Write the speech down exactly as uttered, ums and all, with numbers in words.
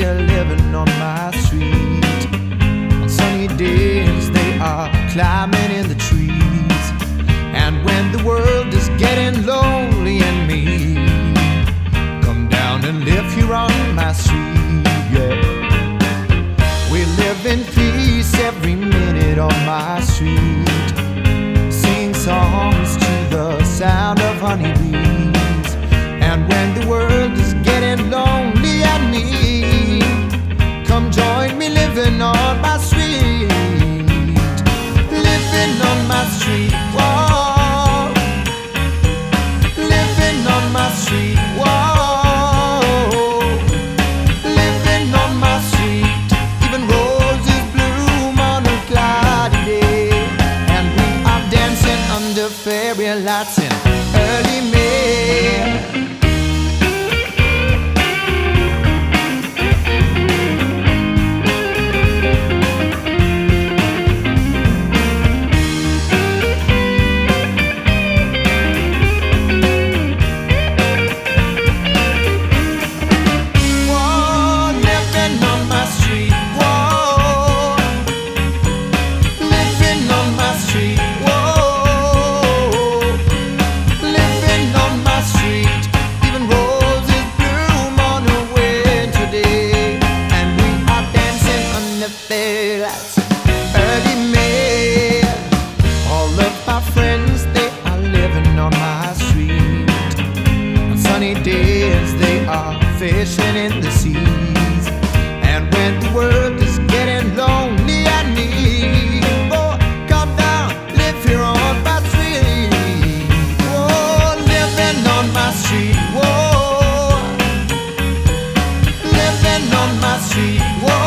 are living on my street. On sunny days they are climbing in the trees. And when the world is getting lonely and mean, come down and live here on my street, yeah. We live in peace every minute on my street, sing songs to the sound of honeybees. And when the world is getting lonely and mean, come join me living on my street, living on my street, whoa, living on my street, whoa, living on my street. Even roses bloom on a cloudy day, and we are dancing under fairy lights in early May. Early May, all of my friends, they are living on my street. On sunny days they are fishing in the seas. And when the world is getting lonely and mean, oh, come down, live here on my street. Oh, living on my street, whoa, living on my street, whoa.